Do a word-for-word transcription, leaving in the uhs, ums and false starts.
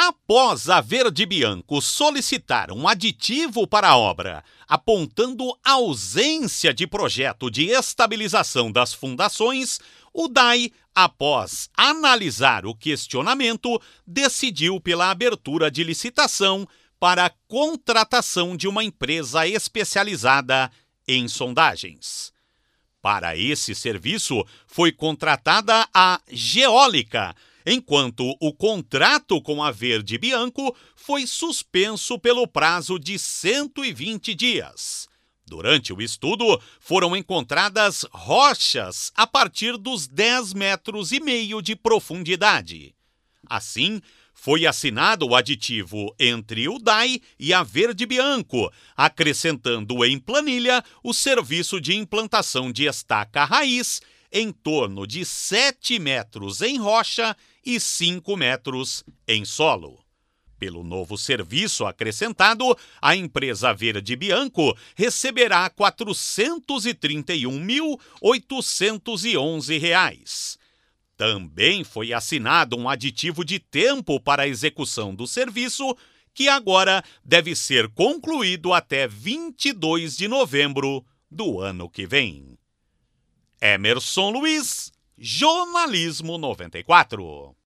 Após a Verde Bianco solicitar um aditivo para a obra, apontando ausência de projeto de estabilização das fundações, o D A I, após analisar o questionamento, decidiu pela abertura de licitação para a contratação de uma empresa especializada em sondagens. Para esse serviço, foi contratada a Geólica, enquanto o contrato com a Verde Bianco foi suspenso pelo prazo de cento e vinte dias. Durante o estudo, foram encontradas rochas a partir dos dez metros e meio de profundidade. Assim, foi assinado o aditivo entre o D A I e a Verde Bianco, acrescentando em planilha o serviço de implantação de estaca raiz em torno de sete metros em rocha e cinco metros em solo. Pelo novo serviço acrescentado, a empresa Verde Bianco receberá quatrocentos e trinta e um mil oitocentos e onze reais. Também foi assinado um aditivo de tempo para a execução do serviço, que agora deve ser concluído até vinte e dois de novembro do ano que vem. Emerson Luiz, Jornalismo noventa e quatro.